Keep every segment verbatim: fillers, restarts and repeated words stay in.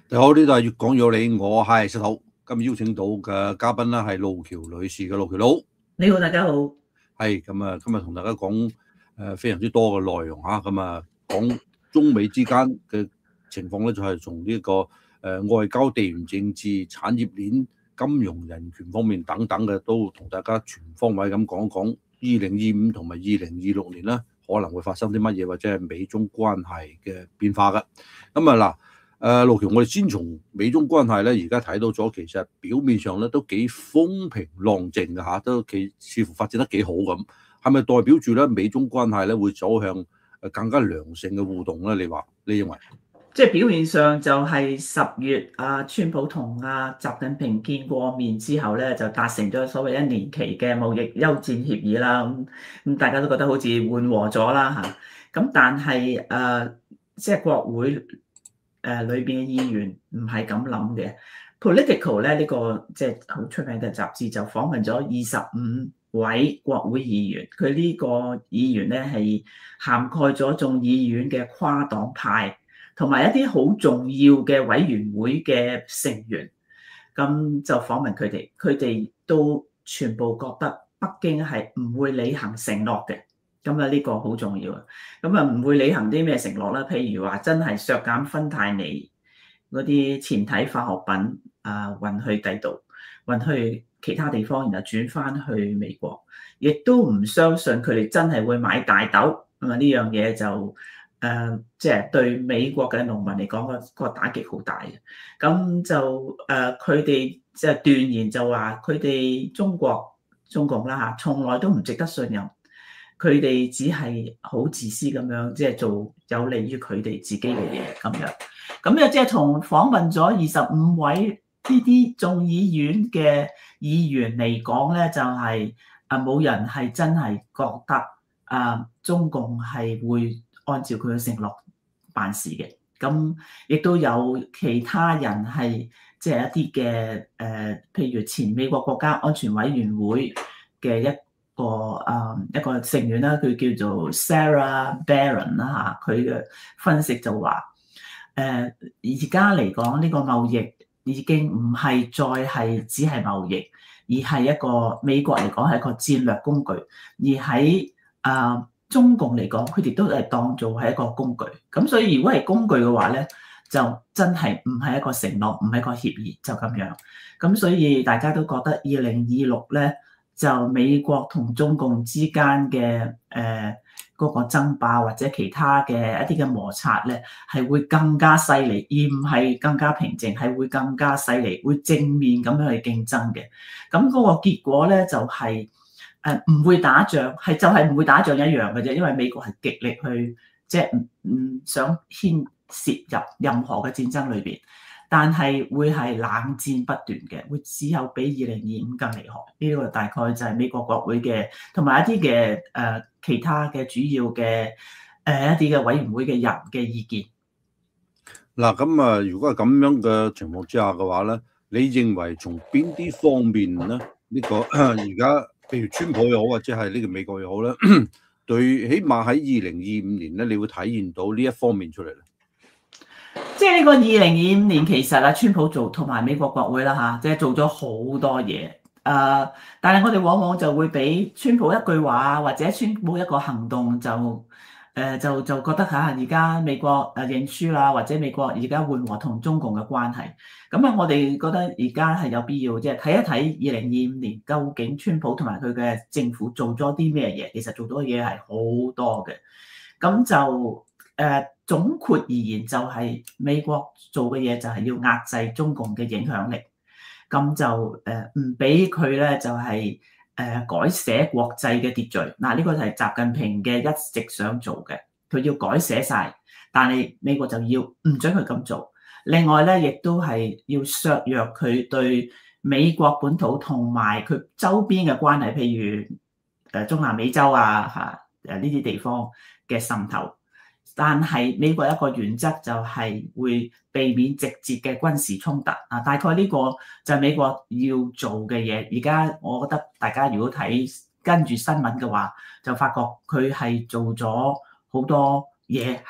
你好，呢度係粵講有理，我係石頭。今日邀請到嘅嘉賓咧係路橋女士嘅，路橋佬。 你好，大家好。 係咁啊，今日同大家講誒非常之多嘅內容嚇，咁啊講中美之間嘅情況咧，就係從呢個誒外交、地緣政治、產業鏈、金融、人權方面等等嘅，都同大家全方位咁講一講二零二五同埋二零二六年咧可能會發生啲乜嘢，或者係美中關係嘅變化嘅。咁啊嗱。誒路橋，我哋先從美中關係咧，而家睇到咗，其實表面上咧都幾風平浪靜嘅嚇，都幾似乎發展得幾好咁。係咪代表住咧美中關係咧會走向誒更加良性嘅互動咧？你話你認為？ 即係表面上就係十月啊，川普同啊習近平見過面之後咧，就達成咗所謂一年期嘅貿易休戰協議啦。咁咁大家都覺得好似緩和咗啦嚇。咁但係誒、呃，即係國會。誒裏邊嘅議員唔係咁諗嘅。Political 咧呢個即係好出名嘅雜誌就訪問咗二十五位國會議員，佢呢個議員咧係涵蓋咗眾議院嘅跨黨派同埋一啲好重要嘅委員會嘅成員，咁就訪問佢哋，佢哋都全部覺得北京係唔會履行承諾嘅。咁啊，呢個好重要啊！咁啊，唔會履行啲咩承諾啦？譬如話，真係削減芬太尼嗰啲前體化學品啊，運去第度，運去其他地方，然後轉翻去美國，亦都唔相信佢哋真係會買大豆。咁啊，呢樣嘢就誒，即、呃、係、就是、對美國嘅農民嚟講個個打擊好大嘅。咁就誒，佢哋即係斷言就話，佢哋中國中共啦嚇，從來都唔值得信任。佢哋只係好自私咁樣，即係做有利於佢哋自己嘅嘢咁樣。咁咧即係從訪問咗二十五位呢啲眾議院嘅議員嚟講咧，就係啊冇人係真係覺得啊中共係會按照佢嘅承諾辦事嘅。咁亦都有其他人係即係一啲嘅誒，譬如前美國國家安全委員會嘅一個誒一個成員啦，佢叫做 Sarah Baron 啦嚇，佢嘅分析就話誒而家嚟講呢個貿易已經唔係再係只係貿易，而係一個美國嚟講係一個戰略工具，而喺誒中共嚟講，佢哋都係當做係一個工具。咁所以如果係工具嘅話咧，就真係唔係一個承諾，唔係一個協議，就咁樣。咁所以大家都覺得二零二六咧，就美國同中共之間嘅誒嗰個爭霸或者其他嘅一啲嘅摩擦咧，係會更加犀利，而唔係更加平靜，係會更加犀利，會正面咁樣去競爭嘅。咁嗰個結果咧就係誒唔會打仗，係就係唔會打仗一樣嘅啫。因為美國係極力去即係唔唔想牽涉入任何嘅戰爭裏邊。但係會係冷戰不斷嘅，會只有比二零二五更厲害。呢個大概就係美國國會嘅同埋一啲嘅誒其他嘅主要嘅誒、呃、一啲嘅委員會嘅人嘅意見。 嗱，咁啊，如果係咁樣嘅情況之下嘅話咧，你認為從邊啲方面咧？呢、這個而家譬如川普又好，或者係呢個美國又好咧，對，起碼喺二零二五年咧，你會體現到呢一方面出嚟咧。 即係呢個二零二五年，其實啊，川普做同埋美國國會啦嚇，即係做咗好多嘢。誒、呃，但係我哋往往就會俾川普一句話或者川普一個行動就誒、呃、就就覺得嚇而家美國誒認輸啦，或者美國而家緩和同中共嘅關係。咁啊，我哋覺得而家係有必要即係睇一睇二零二五年究竟川普同埋佢嘅政府做咗啲咩嘢。其實做咗嘢係好多嘅。咁就誒。呃總括而言，就係美國做嘅嘢就係要壓制中共嘅影響力，咁就誒唔俾佢咧就係誒改寫國際嘅秩序。嗱，呢個就係習近平嘅一直想做嘅，佢要改寫晒，但係美國就要唔准佢咁做。另外咧，亦都係要削弱佢對美國本土同埋佢周邊嘅關係，譬如誒中南美洲啊嚇誒呢啲地方嘅滲透。但係美國一個原則就係會避免直接嘅軍事衝突啊，大概呢個就係美國要做嘅嘢。而家我覺得大家如果睇跟住新聞嘅話，就發覺佢係做咗好多嘢係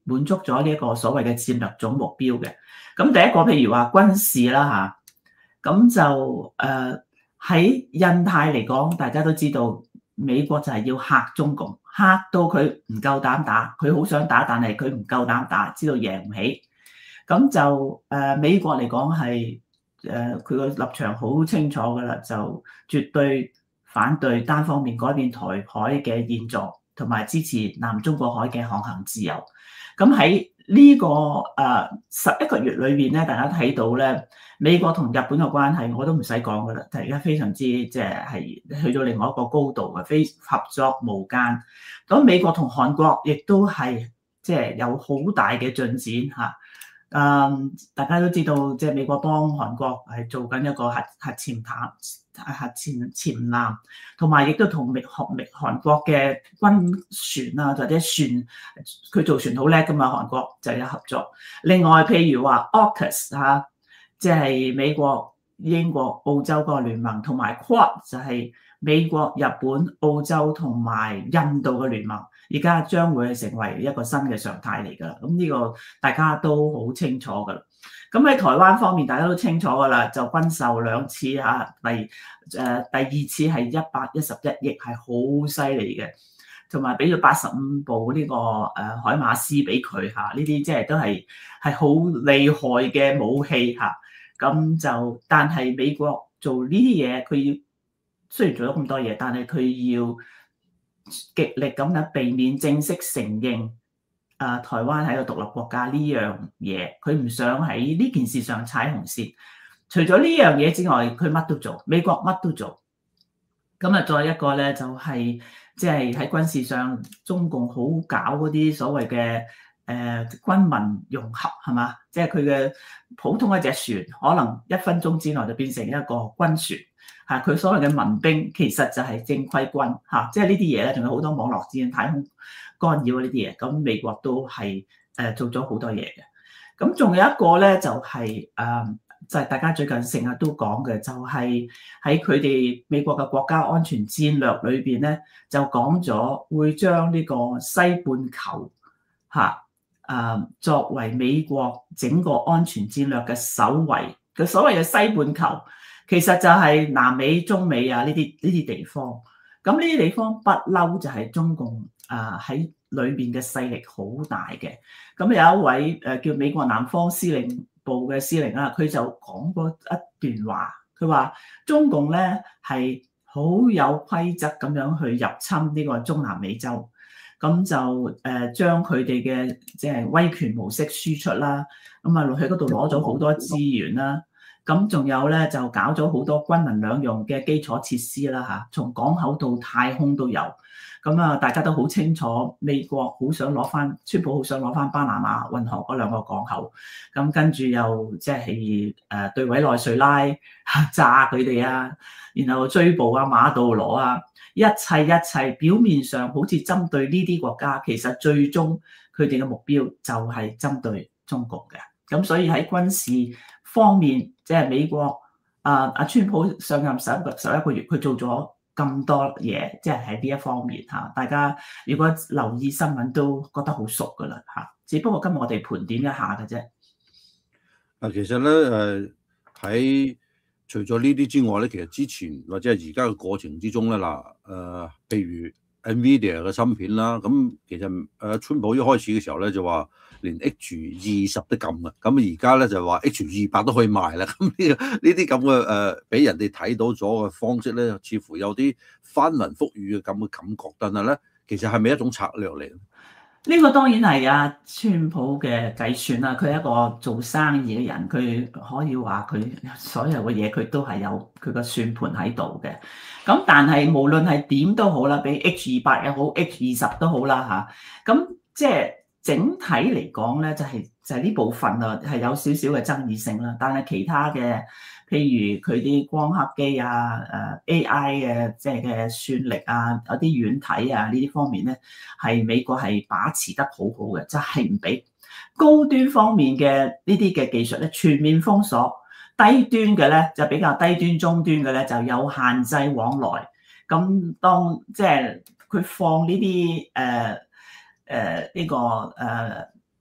滿足咗呢一個所謂嘅戰略總目標嘅。咁第一個譬如話軍事啦嚇，咁就誒喺、呃、印太嚟講，大家都知道美國就係要嚇中共，嚇到佢唔夠膽打，佢好想打，但係佢唔夠膽打，知道贏唔起。咁就誒、呃、美國嚟講係誒佢個立場好清楚㗎啦，就絕對反對單方面改變台海嘅現狀，同埋支持南中國海嘅航行自由。咁喺呢個誒十一個月裏邊咧，大家睇到咧，美國同日本嘅關係我都唔使講㗎啦，而家非常之即係係去到另外一個高度嘅，非合作無間。咁美國同韓國亦都係即係有好大嘅進展嚇。誒、嗯，大家都知道，即係美國幫韓國係做緊一個核核潛艦、核潛潛艦，同埋亦都同美韓美韓國嘅軍船啊，或者船，佢做船好叻㗎嘛，韓國就有合作。另外，譬如話 AUKUS 嚇，即係美國、英國、澳洲個聯盟，同埋 QUAD 就係美國、日本、澳洲同埋印度嘅聯盟。而家將會係成為一個新嘅常態嚟㗎啦，咁呢個大家都好清楚㗎啦。咁喺台灣方面，大家都清楚㗎啦，就軍售兩次嚇，第誒第二次係一百一十一億，係好犀利嘅，同埋俾咗八十五部呢個誒海馬斯俾佢嚇，呢啲即係都係係好厲害嘅武器嚇。咁就但係美國做呢啲嘢，佢要雖然做咗咁多嘢，但係佢要極力咁樣避免正式承認啊台灣係一個獨立國家呢樣嘢，佢唔想喺呢件事上踩紅線。除咗呢樣嘢之外，佢乜都做，美國乜都做。咁啊，再一個咧就係即係喺軍事上，中共好搞嗰啲所謂嘅誒、呃、軍民融合係嘛？即係佢嘅普通一隻船，可能一分鐘之內就變成一個軍船。嚇！佢所謂嘅民兵其實就係正規軍嚇，即係呢啲嘢咧，仲有好多網絡戰、太空干擾呢啲嘢。咁美國都係誒做咗好多嘢嘅。咁仲有一個咧，就係、是、誒、呃，就係、是、大家最近成日都講嘅，就係喺佢哋美國嘅國家安全戰略裏邊咧，就講咗會將呢個西半球嚇誒、呃、作為美國整個安全戰略嘅首位。佢所謂嘅西半球，其實就係南美、中美啊呢啲呢啲地方，咁呢啲地方不嬲就係中共啊喺裏邊嘅勢力好大嘅。咁有一位誒叫美國南方司令部嘅司令啦，佢就講過一段話，佢話中共咧係好有規則咁樣去入侵呢個中南美洲，咁就誒將佢哋嘅即係威權模式輸出啦，咁啊落去嗰度攞咗好多資源啦。咁仲有咧，就搞咗好多軍民兩用嘅基礎設施啦嚇，從港口到太空都有。咁啊，大家都好清楚，美國好想攞翻，川普好想攞翻巴拿馬運河嗰兩個港口。咁跟住又即係誒對委內瑞拉炸佢哋啊，然後追捕啊馬杜羅啊，一切一切表面上好似針對呢啲國家，其實最終佢哋嘅目標就係針對中國嘅。咁所以喺軍事方面，即係美國啊，阿川普上任十一個十一個月，佢做咗咁多嘢，即係喺呢一方面嚇。大家如果留意新聞都覺得好熟噶啦嚇。只不過今日我哋盤點一下嘅啫。 啊，其實咧誒喺除咗呢啲之外咧，其實之前或者係而家嘅過程之中咧嗱誒，譬如 NVIDIA 嘅芯片啦，咁其實誒川普一開始嘅時候咧就話，連 H 二十都禁嘅，咁而家咧就話 H 二百都可以賣啦。咁呢呢啲咁嘅誒，俾、呃、人哋睇到咗嘅方式咧，似乎有啲翻雲覆雨嘅咁嘅感覺。但係咧，其實係咪一種策略嚟？ 呢個當然係阿川普嘅計算啦。佢係一個做生意嘅人，佢可以話佢所有嘅嘢佢都係有佢個算盤喺度嘅。咁但係無論係點都好啦，俾 H 二百又好 H 二十都好啦嚇。咁即係。整體嚟講咧，就係、是、就係、是、呢部分啊，係有少少嘅爭議性啦。但係其他嘅，譬如佢啲光刻機啊、誒 A I 嘅即係嘅算力啊、有啲軟體啊呢啲方面咧，係美國係把持得好好嘅，就係唔俾高端方面嘅呢啲嘅技術咧全面封鎖，低端嘅咧就比較低端、中端嘅咧就有限制往來。咁當即係佢放呢啲誒。誒呢、呃這個誒、呃、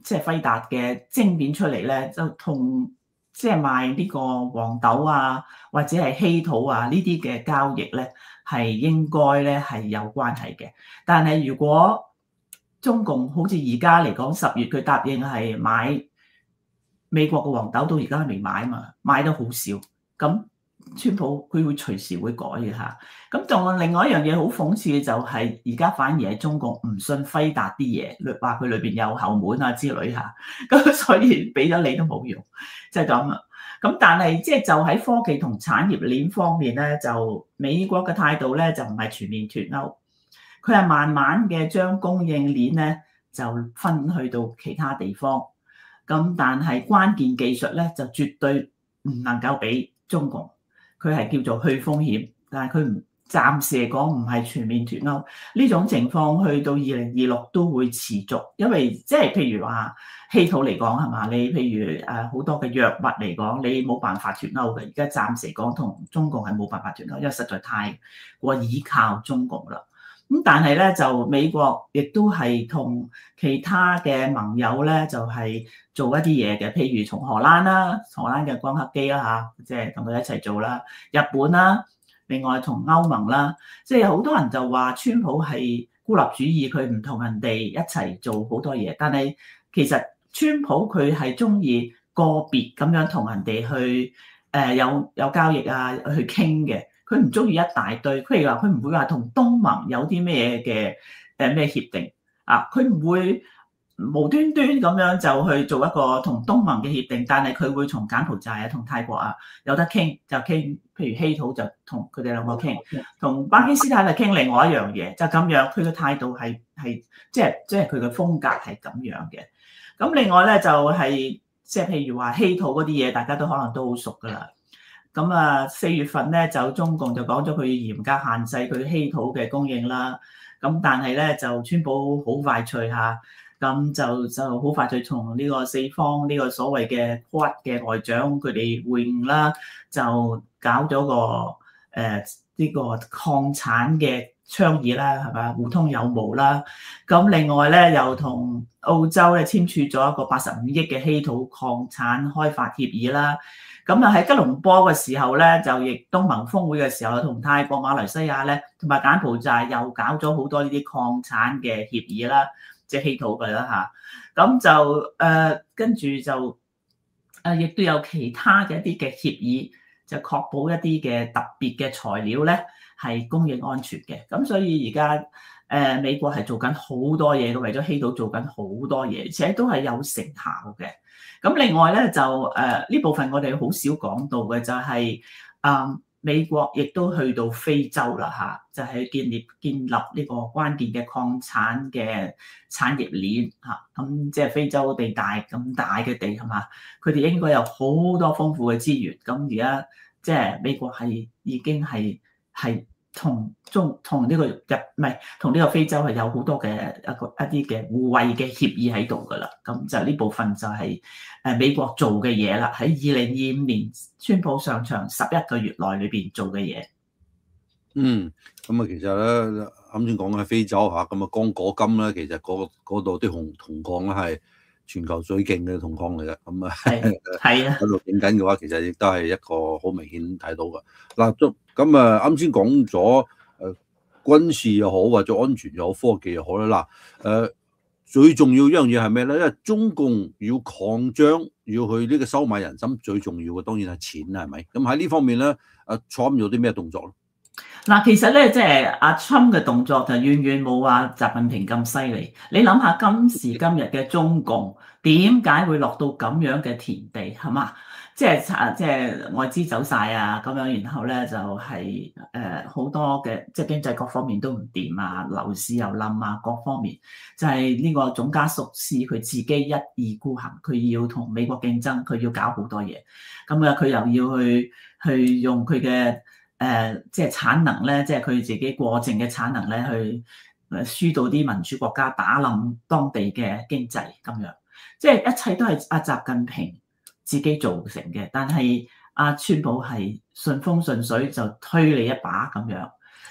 即係輝達嘅晶片出嚟咧，就同即係賣呢個黃豆啊或者係稀土啊呢啲嘅交易咧係應該咧係有關係嘅。但係如果中共好似而家嚟講，十月佢答應係買美國嘅黃豆，到而家都未買啊嘛，買得好少。咁川普佢會隨時會改嘅嚇。咁仲另外一樣嘢好諷刺嘅就係，而家反而係中國唔信輝達啲嘢，話佢裏邊有後門啊之類嚇。咁所以俾咗你都冇用，即係咁啊。咁但係即係就喺科技同產業鏈方面咧，就美國嘅態度咧就唔係全面脫鈎，佢係慢慢嘅將供應鏈咧就分去到其他地方。咁但係關鍵技術咧就絕對唔能夠俾中共，佢係叫做去風險，但係佢唔暫時嚟講唔係全面脫鈎。呢種情況去到二零二六都會持續，因為即係譬如話稀土嚟講係嘛，你譬如誒好多嘅藥物嚟講，你冇辦法脫鈎嘅。而家暫時講同中共係冇辦法脫鈎，因為實在太過依靠中共啦。咁但係咧就美國亦都係同其他嘅盟友咧就係做一啲嘢嘅，譬如從荷蘭啦，荷蘭嘅光刻機啦嚇，即係同佢一齊做啦，日本啦，另外同歐盟啦，即係好多人就話川普係孤立主義，佢唔同人哋一齊做好多嘢，但係其實川普佢係中意個別咁樣同人哋去誒有有交易啊，去傾嘅。佢唔中意一大堆，譬如話佢唔會話同東盟有啲咩嘅誒咩協定啊，佢唔會無端端咁樣就去做一個同東盟嘅協定，但係佢會從柬埔寨啊、同泰國啊有得傾就傾，譬如稀土就同佢哋兩個傾，同巴基斯坦就傾另外一樣嘢，就咁樣。佢嘅態度係係即係即係佢嘅風格係咁樣嘅。咁另外咧就係即係譬如話稀土嗰啲嘢，大家都可能都好熟噶啦。咁啊，四月份咧就中共就講咗佢嚴格限制佢稀土嘅供應啦。咁但係咧就川普好快脆下，咁就就好快脆從呢個四方呢個所謂嘅 Quad 嘅外長佢哋會晤啦，就搞咗個誒呢、呃這個礦產嘅倡議啦，係咪互通有無啦。咁另外咧又同澳洲咧簽署咗一個八十五億嘅稀土礦產開發協議啦。咁啊喺吉隆坡嘅時候咧，就亦東盟峰會嘅時候，同泰國、馬來西亞咧，同埋柬埔寨又搞咗好多呢啲礦產嘅協議啦，即係稀土嘅啦嚇。咁就誒跟住就誒亦都有其他嘅一啲嘅協議，就確保一啲嘅特別嘅材料咧係供應安全嘅。咁所以而家誒美國係做緊好多嘢嘅，為咗稀土做緊好多嘢，而且都係有成效嘅。咁另外咧就誒呢、呃、部分我哋好少講到嘅就係、是、啊、呃、美國亦都去到非洲啦嚇，就係、是、建立建立呢個關鍵嘅礦產嘅產業鏈嚇。咁即係非洲地大咁大嘅地係嘛，佢哋應該有好多豐富嘅資源。咁而家即係美國係已經係係。同中同呢個入唔係同呢個非洲係有好多嘅一個一啲嘅互惠嘅協議喺度噶啦，咁就呢部分就係誒美國做嘅嘢啦，喺二零二五年川普上場十一個月內裏邊做嘅嘢。 嗯，咁啊，其實咧啱先講嘅非洲嚇，咁啊剛果金咧，其實嗰度啲銅銅礦咧係全球最勁嘅銅礦嚟嘅，咁啊係啊， 喺度影緊嘅話，其實亦都係一個好明顯睇到嘅。嗱，咁咁啊，啱先講咗誒軍事又好，或者安全又好，科技又好啦。嗱，誒最重要一樣嘢係咩咧？因為中共要擴張，要去呢個收買人心，最重要嘅當然係錢啦，係咪？咁喺呢方面咧，阿 Trump 有啲咩動作咧？ 嗱，其實咧，即係阿 Trump 嘅動作就遠遠冇話習近平咁犀利。你諗下今時今日嘅中共點解會落到咁樣嘅田地係嘛？即係即係外資走晒啊咁樣，然後咧就係誒好多嘅即係經濟各方面都唔掂啊，樓市又冧啊，各方面就係呢個總加速師佢自己一意孤行，佢要同美國競爭，佢要搞好多嘢。咁啊，佢又要去去用佢嘅。誒、呃，即係產能咧，即係佢自己過剩嘅產能咧，去誒輸到啲民主國家打冧當地嘅經濟咁樣，即係一切都係阿習近平自己造成嘅。但係阿川普係順風順水就推你一把咁樣，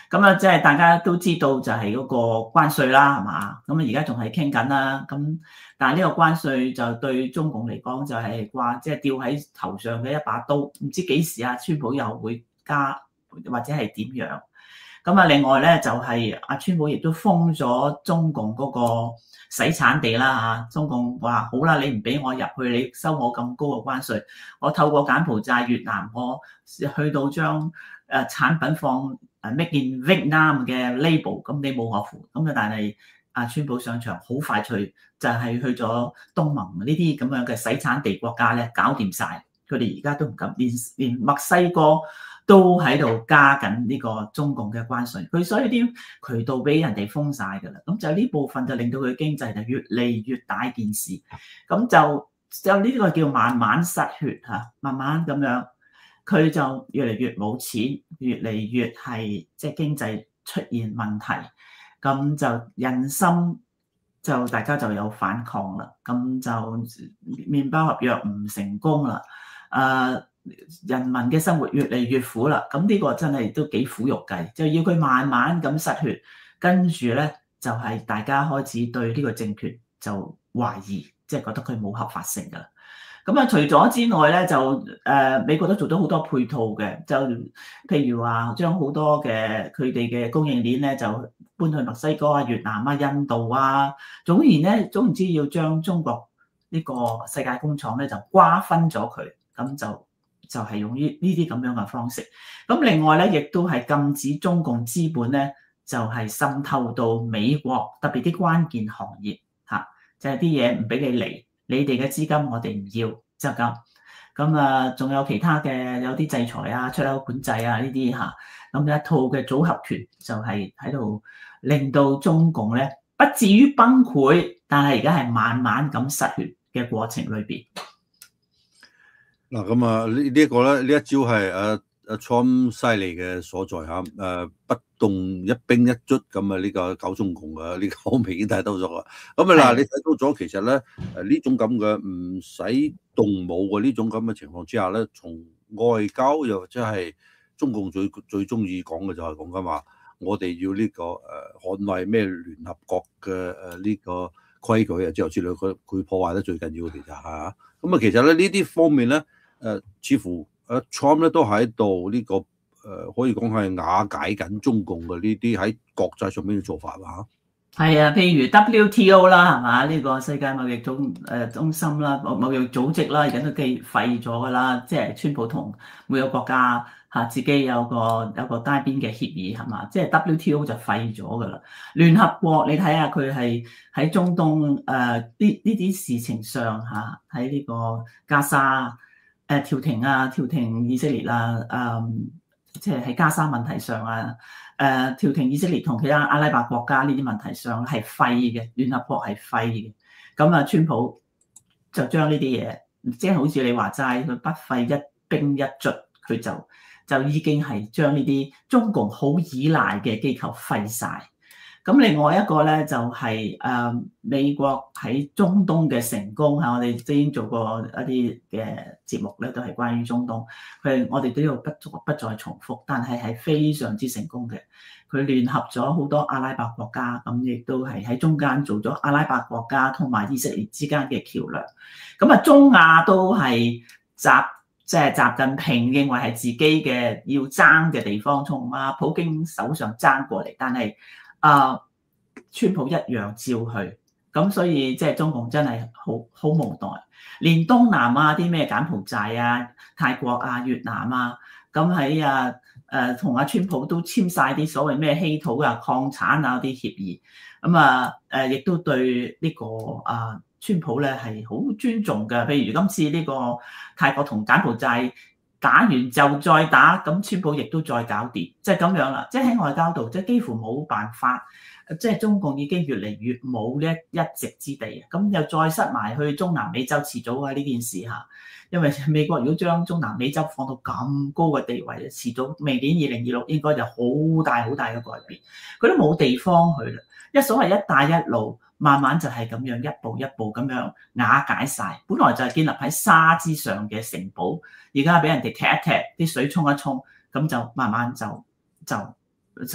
咁啊，即係大家都知道就係嗰個關稅啦，係嘛？咁啊，而家仲係傾緊啦。咁但係呢個關稅就對中共嚟講就係話，即係吊喺頭上嘅一把刀，唔知幾時啊，川普又會加或者係點樣？咁啊，另外咧就係阿川普亦都封咗中共嗰個洗產地啦嚇。中共話好啦，你唔俾我入去，你收我咁高嘅關稅，我透過柬埔寨、越南，我去到將誒產品放誒 Make in Vietnam 嘅 label，咁你冇我符。咁啊，但係阿川普上場好快脆，就係去咗東盟呢啲咁樣嘅洗產地國家咧，搞掂晒。佢哋而家都唔敢，連連墨西哥都喺度加緊呢個中共嘅關稅，佢所以啲渠道俾人哋封晒㗎啦。咁就呢部分就令到佢經濟就越嚟越大件事，咁就就呢個叫慢慢失血嚇，慢慢咁樣佢就越嚟越冇錢，越嚟越係即係經濟出現問題，咁就人心就大家就有反抗啦，咁就麵包合約唔成功啦，誒、呃。人民嘅生活越嚟越苦啦，咁呢個真係都幾苦肉計，就要佢慢慢咁失血，跟住咧就係、是、大家開始對呢個政權就懷疑，即、就、係、是、覺得佢冇合法性噶啦。咁啊，除咗之外咧，就誒、呃、美國都做咗好多配套嘅，就譬如話將好多嘅佢哋嘅供應鏈咧就搬去墨西哥啊、越南啊、印度啊，總然咧總唔知要將中國呢個世界工廠咧就瓜分咗佢，咁就。就係用呢呢啲咁樣嘅方式，咁另外咧，亦都係禁止中共資本咧，就係滲透到美國，特別啲關鍵行業嚇，就係啲嘢唔俾你嚟，你哋嘅資金我哋唔要，就咁。咁啊，仲有其他嘅有啲制裁啊、出口管制啊呢啲嚇，咁一套嘅組合拳就係喺度令到中共咧不至於崩潰，但係而家係慢慢咁失血嘅過程裏邊。 嗱咁啊，呢呢一個咧，呢一招係阿阿 Trump 犀利嘅所在嚇，誒不動一兵一卒咁啊，呢個搞中共啊，呢個好明顯睇到咗啊。咁啊嗱，你睇到咗其實咧誒呢種咁嘅唔使動武嘅呢種咁嘅情況之下咧，從外交又或者係中共最最中意講嘅就係講緊話，我哋要呢個誒捍衛咩聯合國嘅誒呢個規矩啊之後之類，佢佢破壞得最緊要嘅其實嚇。咁啊，其實咧呢啲方面咧。誒、呃，似乎誒 Trump 咧都喺度呢個誒、呃，可以講係瓦解緊中共嘅呢啲喺國際上面嘅做法啦嚇。 係啊，譬如 W T O 啦，係嘛？呢個世界貿易總誒中心啦，貿易組織啦，而家都記廢咗㗎啦。即係川普同每個國家嚇自己有個有個單邊嘅協議係嘛？即係 W T O 就廢咗㗎啦。聯合國你睇下佢係喺中東誒呢呢啲事情上嚇，喺呢個加沙。誒調停啊，調停以色列啊，誒即係喺加沙問題上啊，誒、呃、調停以色列同其他阿拉伯國家呢啲問題上係廢嘅，聯合國係廢嘅。咁啊，川普就將呢啲嘢，即係好似你話齋，佢不費一兵一卒，佢就就已經係將呢啲中共好依賴嘅機構廢晒。咁另外一個咧就係、是、誒、呃、美國喺中東嘅成功嚇，我哋之前做過一啲嘅節目咧，都係關於中東。佢我哋都要不不再重複，但係係非常之成功嘅。佢聯合咗好多阿拉伯國家，咁亦都係喺中間做咗阿拉伯國家同埋以色列之間嘅橋梁。咁啊，中亞都係習即係習近平認為係自己嘅要爭嘅地方，從啊普京手上爭過嚟，但係。啊，川普一樣照去，咁所以即係中共真係好好無奈，連東南亞啲咩柬埔寨啊、泰國啊、越南啊，咁喺啊誒同阿川普都簽晒啲所謂咩稀土啊、礦產啊啲協議，咁啊誒亦都對呢個啊川普咧係好尊重嘅。譬如今次呢個泰國同柬埔寨打完就再打，咁川普亦都再搞掂，即係咁樣啦。即係喺外交度，即係幾乎冇辦法，即係中共已經越嚟越冇呢一席之地。咁又再塞埋去中南美洲，遲早啊呢件事嚇。因為美國如果將中南美洲放到咁高嘅地位，遲早明年二零二六應該就好大好大嘅改變。佢都冇地方去啦。一所謂一帶一路，慢慢就係咁樣一步一步咁樣瓦解晒。本來就係建立喺沙之上嘅城堡，而家俾人哋踢一踢，啲水沖一沖，咁就慢慢就就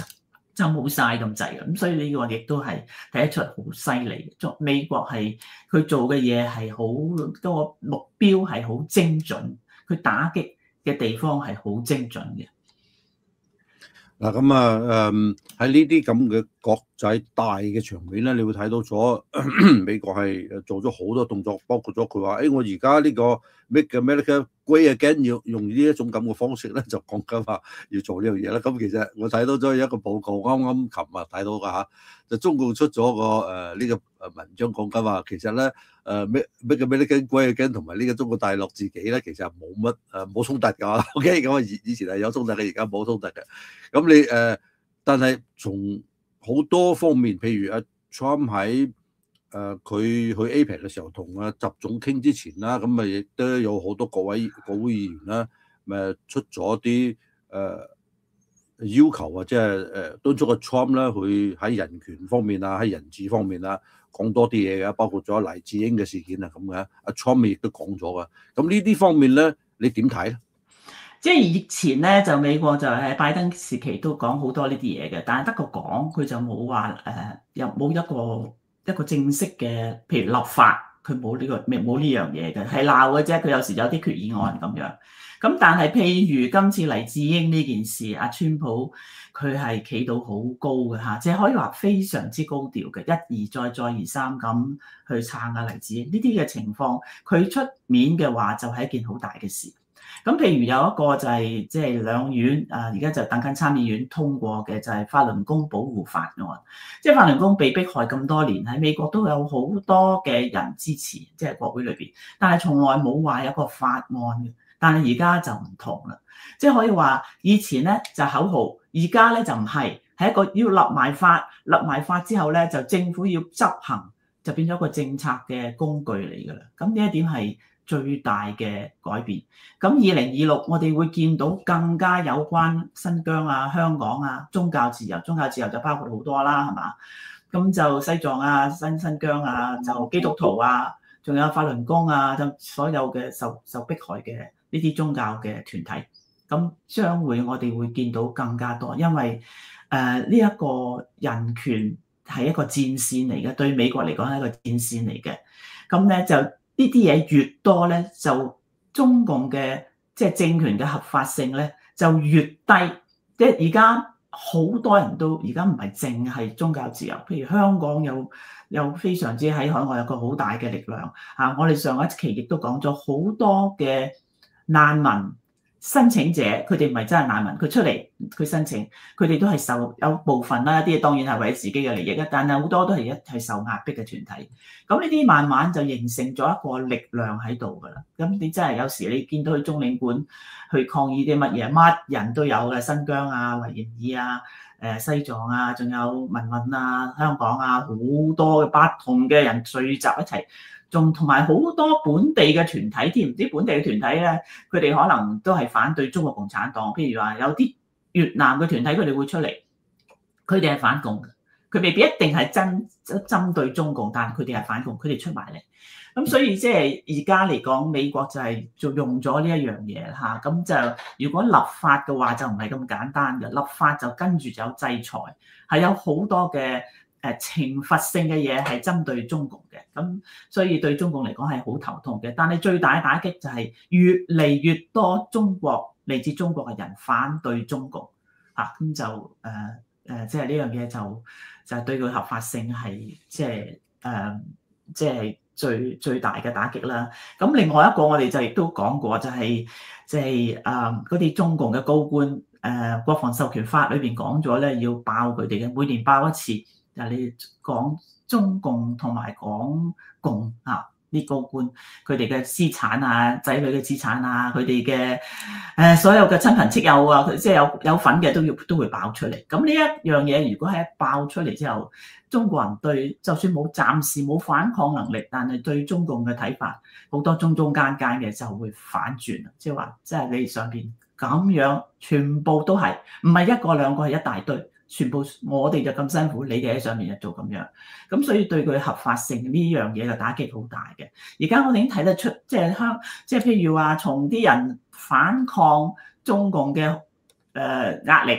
就冇晒咁滯嘅。咁所以呢個亦都係睇得出好犀利。作美國係佢做嘅嘢係好多目標係好精準，佢打擊嘅地方係好精準嘅。 嗱咁啊，誒喺呢啲咁嘅國際大嘅場面咧，你會睇到咗美國係誒做咗好多動作，包括咗佢話：誒、哎、我而家呢個 Make America Great Again 要用呢一種咁嘅方式咧，就講緊話要做呢樣嘢啦。咁其實我睇到咗一個報告，啱啱琴日睇到㗎嚇，就中共出咗個誒呢、呃這個誒文章講緊話，其實咧誒 Make Make America Great Again 同埋呢個中國大陸自己咧，其實冇乜誒冇衝突㗎。OK，咁啊以以前係有衝突嘅，而家冇衝突嘅。咁你誒、呃，但係從好多方面，譬如阿 Trump 喺誒佢去 A P E C 嘅時候，同阿習總傾之前啦，咁咪亦都有好多國會國會議員啦，咪出咗啲誒要求啊，即係誒敦促阿 Trump 咧，去喺人權方面啊，喺人治方面啊，講多啲嘢嘅，包括咗黎智英嘅事件啊咁嘅。阿 Trump 亦都講咗噶。咁呢啲方面咧，你點睇咧？ 即係以前咧，就美國就喺拜登時期都講好多呢啲嘢嘅，但係得個講，佢就冇話誒，又冇一個一個正式嘅，譬如立法，佢冇呢個冇呢樣嘢嘅，係鬧嘅啫。佢有時有啲決議案咁樣。咁但係譬如今次黎智英呢件事，阿川普佢係企到好高嘅嚇，即係可以話非常之高調嘅，一而再再而三咁去撐阿黎智英呢啲嘅情況，佢出面嘅話就係一件好大嘅事。咁譬如有一個就係即係兩院啊，而家就等緊參議院通過嘅就係法輪功保護法案。即係法輪功被迫害咁多年，喺美國都有好多嘅人支持，即係國會裏邊，但係從來冇話有個法案嘅。但係而家就唔同啦，即係可以話以前咧就口號，而家咧就唔係，係一個要立埋法，立埋法之後咧就政府要執行，就變咗個政策嘅工具嚟㗎啦。咁呢一點係最大嘅改變。咁二零二六我哋會見到更加有關新疆啊、香港啊、宗教自由，宗教自由就包括好多啦，係嘛？咁就西藏啊、新新疆啊，就基督徒啊，仲有法輪功啊，就所有嘅受受迫害嘅呢啲宗教嘅團體，咁將會我哋會見到更加多，因為誒呢一個人權係一個戰線嚟嘅，對美國嚟講係一個戰線嚟嘅。咁咧就呢啲嘢越多咧，就中共嘅即係政權嘅合法性咧就越低。即係而家好多人都而家唔係淨係宗教自由，譬如香港有有非常之喺海外有個好大嘅力量啊！我哋上一期亦都講咗好多嘅難民申請者，佢哋唔係真係難民，佢出嚟佢申請，佢哋都係受有部分啦，一啲當然係為咗自己嘅利益啊，但係好多都係一係受壓迫嘅團體。咁呢啲慢慢就形成咗一個力量喺度㗎啦。咁你真係有時你見到去中領館去抗議啲乜嘢，乜人都有嘅，新疆啊、維吾爾啊、誒西藏啊，仲有民運啊、香港啊，好多嘅不同嘅人聚集一齊。仲同埋好多本地嘅團體添，唔知本地嘅團體咧，佢哋可能都係反對中國共產黨。譬如話有啲越南嘅團體，佢哋會出嚟，佢哋係反共嘅，佢未必一定係針針對中共，但係佢哋係反共，佢哋出埋嚟。咁所以即係而家嚟講，美國就係就用咗呢一樣嘢嚇，咁就如果立法嘅話就唔係咁簡單嘅，立法就跟住就有制裁，係有好多嘅。誒懲罰性嘅嘢係針對中共嘅，咁所以對中共嚟講係好頭痛嘅。但係最大嘅打擊就係越嚟越多中國嚟自中國嘅人反對中共嚇，咁就誒誒，即係呢樣嘢就就係對佢合法性係即係誒即係最最大嘅打擊啦。咁另外一個我哋就亦都講過，就係即係誒嗰啲中共嘅高官誒、呃、國防授權法裏邊講咗咧，要爆佢哋嘅每年爆一次。就你講中共同埋港共啊啲高官，佢哋嘅資產啊、仔女嘅資產啊、佢哋嘅誒所有嘅親朋戚友啊，佢即係有有份嘅都要都會爆出嚟。咁呢一樣嘢，如果係一爆出嚟之後，中國人對就算冇暫時冇反抗能力，但係對中共嘅睇法好多中中間間嘅就會反轉，即係話即係你上邊咁樣全部都係唔係一個兩個係一大堆。全部我哋就咁辛苦，你哋喺上面就做咁樣，咁所以對佢合法性呢樣嘢嘅打擊好大嘅。而家我哋已經睇得出，即係香，即係譬如話，從啲人反抗中共嘅誒壓力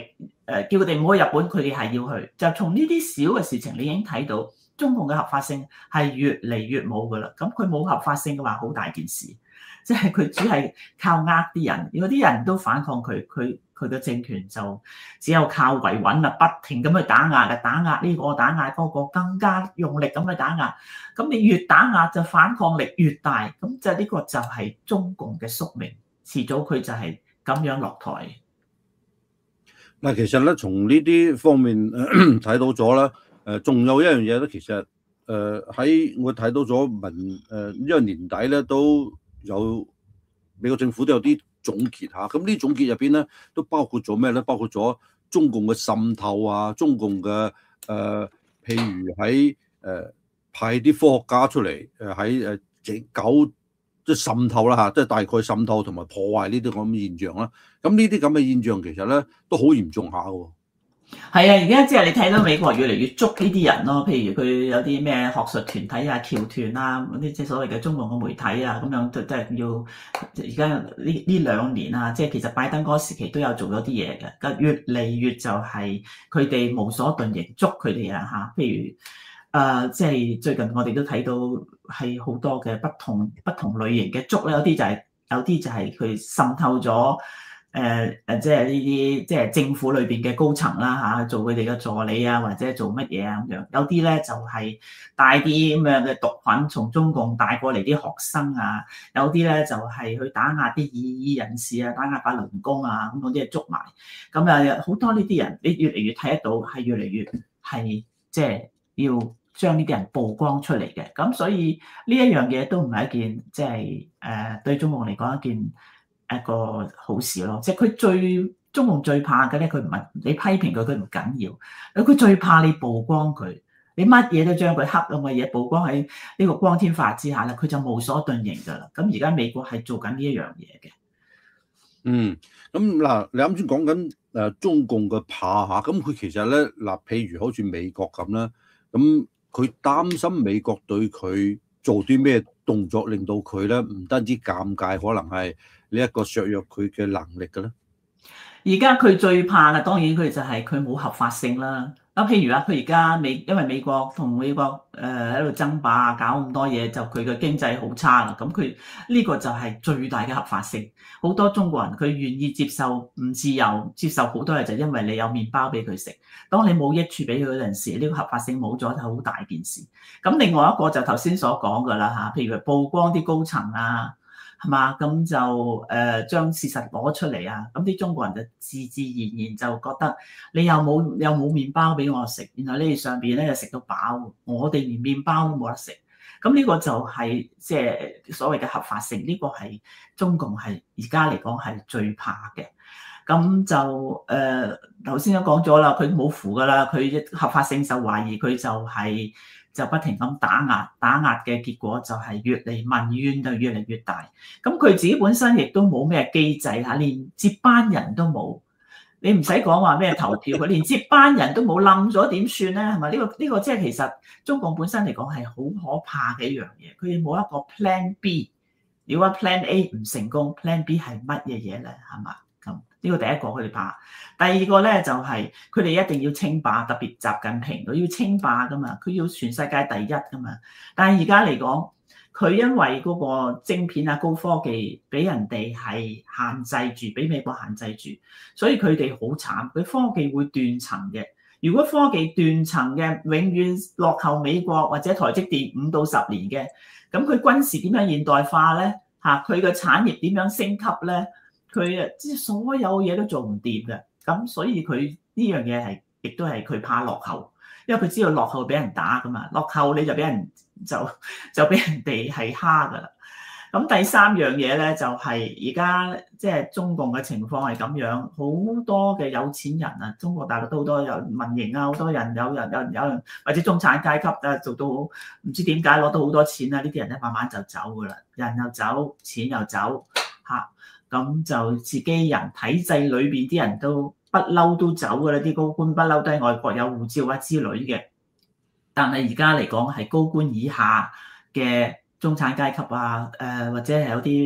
誒叫佢哋唔好去日本，佢哋係要去。就從呢啲小嘅事情，你已經睇到中共嘅合法性係越嚟越冇噶啦。咁佢冇合法性嘅話，好大件事。即係佢只係靠呃啲人，如果啲人都反抗佢，佢佢嘅政權就只有靠維穩啦，不停咁去打壓嘅，打壓呢個打壓嗰個，更加用力咁去打壓。咁你越打壓就反抗力越大，咁就呢個就係中共嘅宿命，遲早佢就係咁樣落台。 嗱，其實咧，從呢啲方面睇、呃、到咗啦，誒、呃，仲有一樣嘢咧，其實誒喺、呃、我睇到咗民誒呢個年底咧都。有美國政府都有啲總結嚇，咁呢總結入邊咧都包括咗咩咧？包括咗中共嘅滲透啊，中共嘅誒、呃，譬如喺誒、呃、派啲科學家出嚟誒喺誒整搞即係滲透啦嚇，即係大概滲透同埋破壞呢啲咁嘅現象啦。咁呢啲咁嘅現象其實咧都好嚴重下嘅。 係啊，而家即係你睇到美國越嚟越捉呢啲人咯，譬如佢有啲咩學術團體啊、僑團啊，嗰啲即係所謂嘅中共嘅媒體啊，咁樣都都係要而家呢呢兩年啊，即係其實拜登嗰個時期都有做咗啲嘢嘅，越嚟越就係佢哋無所遁形捉佢哋啊嚇，譬如誒、呃、即係最近我哋都睇到係好多嘅不同不同類型嘅捉咧，有啲就係、是、有啲就係佢滲透咗。誒誒、呃，即係呢啲即係政府裏邊嘅高層啦嚇，做佢哋嘅助理啊，或者做乜嘢啊咁樣。有啲咧就係帶啲咁樣嘅毒品從中共帶過嚟啲學生啊，有啲咧就係去打壓啲異議人士啊，打壓法輪功啊，咁嗰啲係捉埋。咁啊好多呢啲人，你越嚟越睇得到，係越嚟越係即係要將呢啲人曝光出嚟嘅。咁所以呢一樣嘢都唔係一件即係誒對中共嚟講一件一個好事咯，即係佢最中共最怕嘅咧，佢唔係你批評佢，佢唔緊要，佢最怕你曝光佢，你乜嘢都將佢黑咁嘅嘢曝光喺呢個光天化日之下咧，佢就無所遁形噶啦。咁而家美國係做緊呢一樣嘢嘅。 嗯，咁嗱，你啱先講緊誒中共嘅怕嚇，咁佢其實咧嗱，譬如好似美國咁啦，咁佢擔心美國對佢做啲咩動作，令到佢咧唔單止尷尬，可能係呢一個削弱佢嘅能力嘅咧。 而家佢最怕嘅，當然佢就係佢冇合法性啦。啊，譬如啊，佢而家美因為美國同美國誒喺度爭霸啊，搞咁多嘢，就佢嘅經濟好差啦。咁佢呢個就係最大嘅合法性。好多中國人佢願意接受唔自由，接受好多嘢，就因為你有麵包俾佢食。當你冇益處俾佢嗰陣時，呢個合法性冇咗就好大件事。咁另外一個就頭先所講嘅啦嚇，譬如曝光啲高層啊。係嘛？咁就誒將事實攞出嚟啊！咁啲中國人就自自然然就覺得你又冇又冇麵包俾我食，然後你哋上邊咧又食到飽，我哋連麵包都冇得食。咁呢個就係即係所謂嘅合法性，呢個係中共係而家嚟講係最怕嘅。咁就誒頭先都講咗啦，佢冇符㗎啦，佢合法性受懷疑，佢就係、是。就不停咁打壓，打壓嘅結果就係越嚟民怨就越嚟越大。咁佢自己本身亦都冇咩機制嚇，連接班人都冇。你唔使講話咩投票，佢連接班人都冇，冧咗點算咧？係咪呢個呢個即係其實中共本身嚟講係好可怕嘅一樣嘢。佢哋冇一個 plan B。如果 plan A 唔成功 ，plan B 係乜嘢嘢咧？係嘛？咁呢個第一個佢哋怕。第二個咧就係佢哋一定要稱霸，特別習近平佢要稱霸噶嘛，佢要全世界第一噶嘛。但係而家嚟講，佢因為嗰個晶片啊、高科技俾人哋係限制住，俾美國限制住，所以佢哋好慘。佢科技會斷層嘅。如果科技斷層嘅，永遠落後美國或者台積電五到十年嘅，咁佢軍事點樣現代化咧？嚇，佢嘅產業點樣升級咧？佢啊，即係所有嘢都做唔掂嘅。咁所以佢呢樣嘢係，亦都係佢怕落後，因為佢知道落後俾人打噶嘛，落後你就俾人就就俾人哋係蝦噶啦。咁第三樣嘢咧就係而家即係中共嘅情況係咁樣，好多嘅有錢人啊，中國大陸都好多有民營啊，好多人有人有人有人或者中產階級啊，做到唔知點解攞到好多錢啊，呢啲人咧慢慢就走噶啦，人又走，錢又走嚇。咁就自己人體制裏邊啲人都不嬲都走㗎啦，啲高官不嬲都喺外國有護照啊之類嘅。但係而家嚟講係高官以下嘅中產階級啊，誒或者係有啲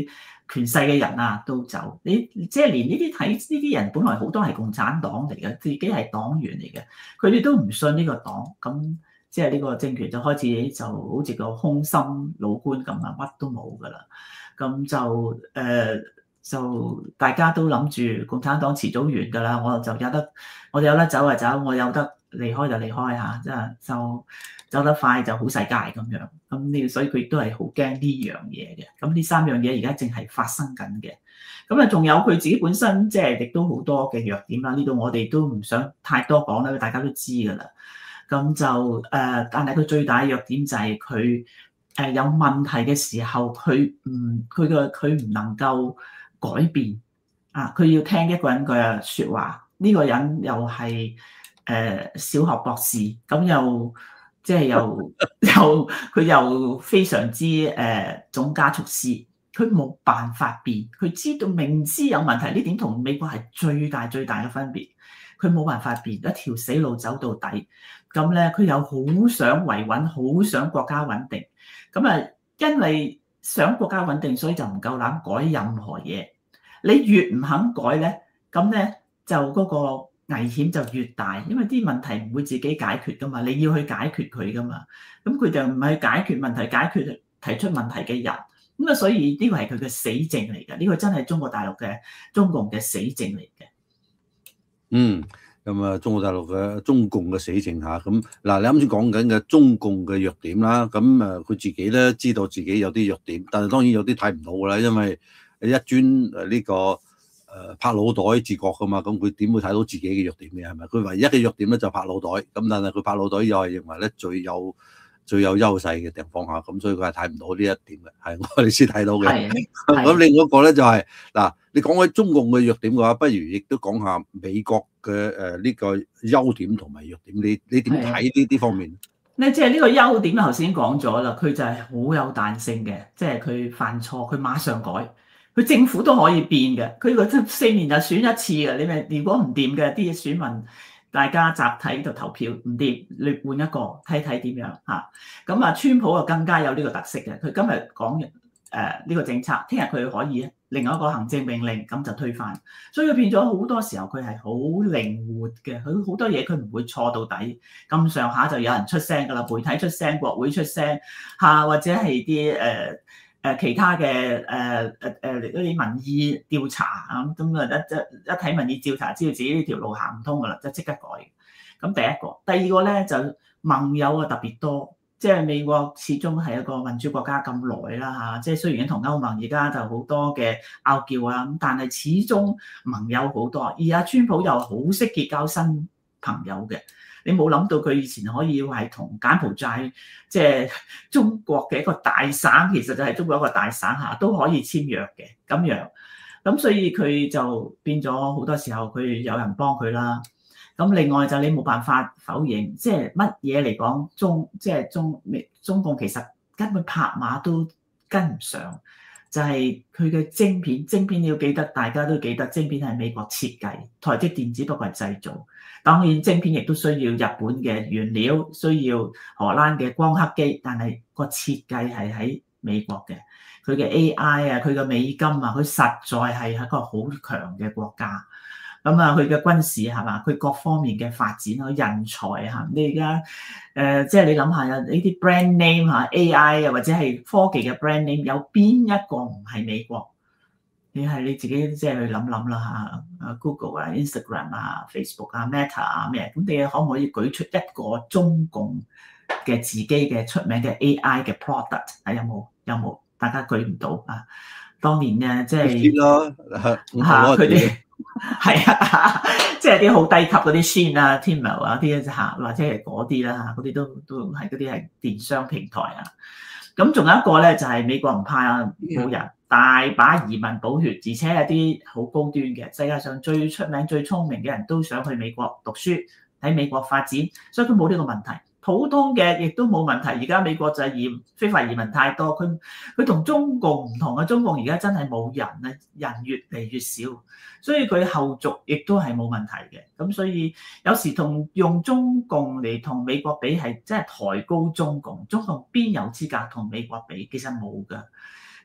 權勢嘅人啊都走。你即係連呢啲睇呢啲人，本來好多係共產黨嚟嘅，自己係黨員嚟嘅，佢哋都唔信呢個黨，咁即係呢個政權就開始就好似個空心老官咁啊，乜都冇噶啦。咁就誒、呃、就大家都諗住共產黨遲早完噶啦，我就有得我哋有得走就走，我有得離開就離開嚇，即係就走得快就好世界咁樣。咁呢，所以佢亦都係好驚呢樣嘢嘅。咁呢三樣嘢而家正係發生緊嘅。咁啊，仲有佢自己本身即係亦都好多嘅弱點啦。呢度我哋都唔想太多講啦，大家都知㗎啦。咁就誒、呃，但係佢最大嘅弱點就係佢誒有問題嘅時候，佢唔佢嘅佢唔能夠改變啊！佢要聽一個人嘅説話。呢、這個人又係誒、呃、小學博士，咁又即係又又佢又非常之誒、呃、總加速師，佢冇辦法變。佢知道明知有問題，呢點同美國係最大最大嘅分別。佢冇辦法變，一條死路走到底。咁咧，佢又好想維穩，好想國家穩定。咁啊，因為想國家穩定，所以就唔夠膽改任何嘢。你越唔肯改咧，咁咧就嗰個危險就越大，因為啲問題唔會自己解決噶嘛，你要去解決佢噶嘛。咁佢就唔係解決問題、解決提出問題嘅人。咁啊，所以呢個係佢嘅死症嚟嘅，呢個真係中國大陸嘅中共嘅死症嚟嘅。 嗯，咁啊，中國大陸嘅中共嘅死症嚇，咁嗱，你啱先講緊嘅中共嘅弱點啦，咁誒佢自己咧知道自己有啲弱點，但係當然有啲睇唔到㗎啦，因為一尊誒呢個誒拍腦袋自覺㗎嘛，咁佢點會睇到自己嘅弱點嘅係咪？佢唯一嘅弱點咧就拍腦袋，咁但係佢拍腦袋又係認為咧最有最有優勢嘅地方下，咁所以佢係睇唔到呢一點嘅，係我哋先睇到嘅。咁另外一個咧就係、是、嗱，你講起中共嘅弱點嘅話，不如亦都講下美國嘅誒呢個優點同埋弱點，你你點睇呢啲方面？ 咧即係呢個優點，頭先講咗啦，佢就係好有彈性嘅，即係佢犯錯，佢馬上改，佢政府都可以變嘅，佢個四年就選一次嘅，你咪如果唔掂嘅啲選民。大家集體度投票唔掂，你換一個睇睇點樣嚇。咁啊，川普啊更加有呢個特色嘅。佢今日講誒呢個政策，聽日佢可以另外一個行政命令咁就推翻。所以佢變咗好多時候佢係好靈活嘅，佢好多嘢佢唔會錯到底。咁上下就有人出聲㗎啦，媒體出聲，國會出聲嚇，或者係啲誒。誒其他嘅誒誒誒嗰啲民意調查啊，咁啊一一一睇民意調查，知道自己呢條路行唔通噶啦，就即刻改。咁第一個，第二個咧就盟友啊特別多，即係美國始終係一個民主國家咁耐啦嚇，即係雖然同歐盟而家就好多嘅拗撬啊，咁但係始終盟友好多，而阿川普又好識結交新朋友嘅。你冇諗到佢以前可以係同柬埔寨，即係中國嘅一個大省，其實就係中國一個大省下都可以簽約嘅咁樣，咁所以佢就變咗好多時候佢有人幫佢啦。咁另外就你冇辦法否認，即係乜嘢嚟講中，即係中中共其實根本拍馬都跟唔上，就係佢嘅晶片，晶片你要記得，大家都記得晶片係美國設計，台積電只不過係製造。當然，晶片亦都需要日本嘅原料，需要荷蘭嘅光刻機，但係個設計係喺美國嘅。佢嘅 A I 啊，佢嘅美金啊，佢實在係一個好強嘅國家。咁啊，佢嘅軍事係嘛，佢各方面嘅發展啊，人才嚇，你而家誒，即係你諗下啊，呢啲 brand name 嚇 A I 啊，或者係科技嘅 brand name，有邊一個唔係美國？你係你自己即係去諗諗啦嚇，啊 Google 啊、Instagram 啊、Facebook 啊、Meta 啊咩？咁你可唔可以舉出一個中共嘅自己嘅出名嘅 A I 嘅 product？係有冇？有冇？大家舉唔到啊！當年嘅即係嚇佢哋係啊，即係啲好低級嗰啲 Shein 啊、Tmall 啊啲嚇，或者係嗰啲啦嚇，嗰啲都都係嗰啲係電商平台啊。咁仲有一個咧，就係美國唔怕冇人。大把移民補血，而且係啲好高端嘅，世界上最出名、最聰明嘅人都想去美國讀書，喺美國發展，所以佢冇呢個問題。普通嘅亦都冇問題。而家美國就係移非法移民太多，佢佢同中共唔同啊！中共而家真係冇人啊，人越嚟越少，所以佢後續亦都係冇問題嘅。咁所以有時同用中共嚟同美國比係真係抬高中共，中共邊有資格同美國比？其實冇㗎。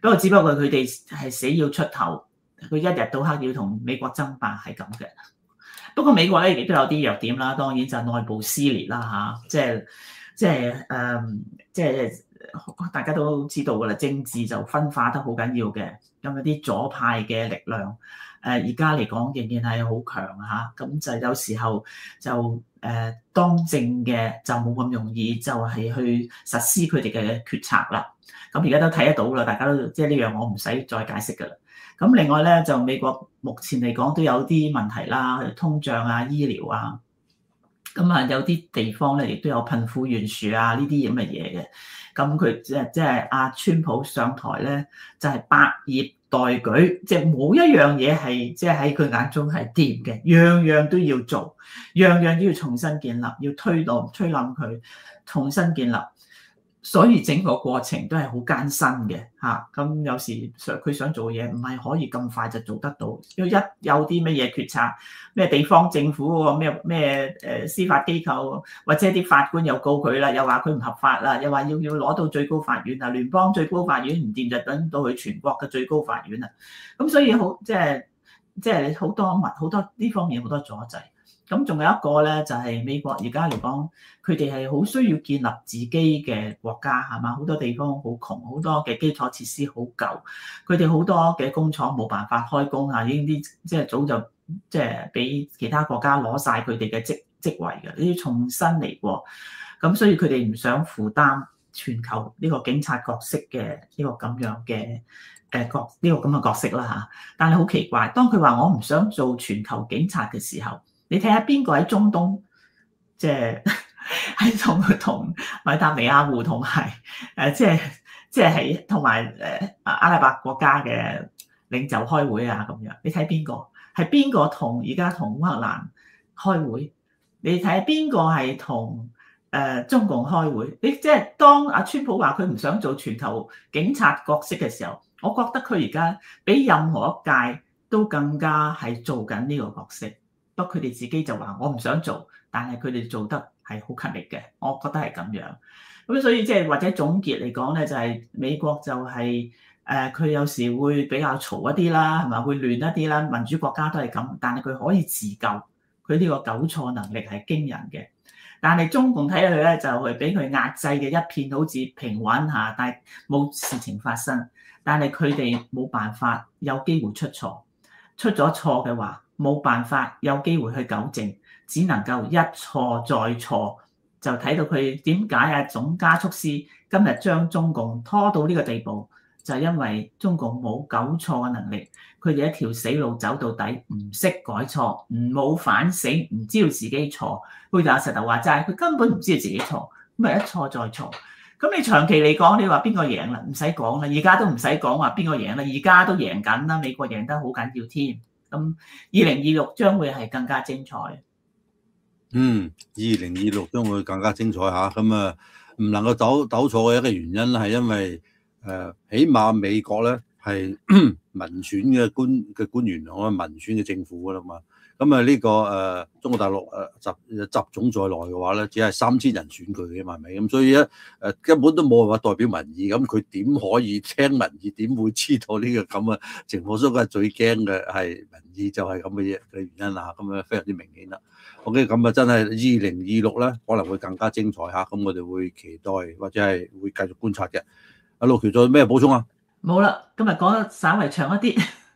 不過只不過佢哋係死要出頭，佢一日到黑要同美國爭霸係咁嘅。不過美國咧亦都有啲弱點啦，當然就係內部撕裂啦嚇，即係即係誒，即係大家都知道㗎啦，政治就分化得好緊要嘅，咁有啲左派嘅力量。誒而家嚟講仍然係好強嚇，咁就有時候就誒、呃、當政嘅就冇咁容易，就係去實施佢哋嘅決策啦。咁而家都睇得到啦，大家都即係呢樣我唔使再解釋㗎啦。咁另外咧就美國目前嚟講都有啲問題啦，通脹啊、醫療啊，咁啊有啲地方咧亦都有貧富懸殊啊呢啲咁嘅嘢嘅。咁佢即係即係阿川普上台咧就係、是、百業待舉，即係冇一樣嘢係即係喺佢眼中係掂嘅，樣樣都要做，樣樣都要重新建立，要推動推冧佢，重新建立。所以整個過程都係好艱辛嘅嚇。咁有時想佢想做嘢，唔係可以咁快就做得到。要一有啲乜嘢決策，咩地方政府嗰個咩咩誒司法機構，或者啲法官又告佢啦，又話佢唔合法啦，又話要要攞到最高法院啊，聯邦最高法院唔掂就等到去全國嘅最高法院啊。咁所以好即係即係好多物好多呢方面好多阻滯。咁仲有一個咧，就係美國而家嚟講，佢哋係好需要建立自己嘅國家，係嘛？好多地方好窮，好多嘅基礎設施好舊，佢哋好多嘅工廠冇辦法開工啊，已經啲即係早就即係俾其他國家攞晒佢哋嘅職職位嘅，呢啲重新嚟過。咁所以佢哋唔想負擔全球呢個警察角色嘅呢個咁樣嘅誒角呢個咁嘅角色啦嚇。但係好奇怪，當佢話我唔想做全球警察嘅時候，你睇下邊個喺中東，即係喺同同米塔尼亞胡同埋誒，即係即係喺同埋誒阿拉伯國家嘅領袖開會啊咁樣。你睇邊個係邊個同而家同烏克蘭開會？你睇下邊個係同誒中共開會？你即係當阿川普話佢唔想做全球警察角色嘅時候，我覺得佢而家比任何一屆都更加係做緊呢個角色。不過佢哋自己就話我唔想做，但係佢哋做得係好勤力嘅，我覺得係咁樣。咁所以即係或者總結嚟講咧，就係美國就係誒佢有時會比較嘈一啲啦，係咪？會亂一啲啦。民主國家都係咁，但係佢可以自救，佢呢個糾錯能力係驚人嘅。但係中共睇下佢咧，就係俾佢壓制嘅一片好似平穩下，但係冇事情發生。但係佢哋冇辦法有機會出錯，出咗錯嘅話，冇辦法有機會去糾正，只能夠一錯再錯，就睇到佢點解啊總加速師今日將中共拖到呢個地步，就係因為中共冇糾錯嘅能力，佢哋一條死路走到底，唔識改錯，唔冇反省，唔知道自己錯。好似阿石頭話齋，佢根本唔知道自己錯，咁咪一錯再錯。咁你長期嚟講，你話邊個贏啦？唔使講啦，而家都唔使講話邊個贏啦，而家都贏緊啦，美國贏得好緊要添。咁二零二六將會係更加精彩。 嗯，二零二六將會更加精彩嚇。咁啊，唔能夠糾糾錯嘅一個原因係因為誒、呃，起碼美國咧係民選嘅官嘅官員同埋民選嘅政府噶啦嘛。咁啊呢個誒、呃、中國大陸誒習習總在內嘅話咧，只係三千人選佢嘅嘛，係咪？咁所以咧誒、呃、根本都冇辦法代表民意，咁佢點可以聽民意？點會知道呢個咁嘅情況？所以佢最驚嘅係民意，就係咁嘅嘢嘅原因啦。咁啊非常之明顯啦。OK，咁啊真係二零二六咧可能會更加精彩嚇。咁我哋會期待或者係會繼續觀察嘅。阿路橋仲有咩補充啊？ 冇啦，今日講得稍微長一啲。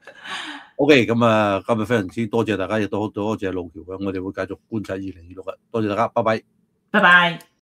O.K. 咁啊，今日非常之多謝大家，亦都多謝路橋嘅，我哋會繼續觀察二零二六嘅，多謝大家，拜拜， 拜拜。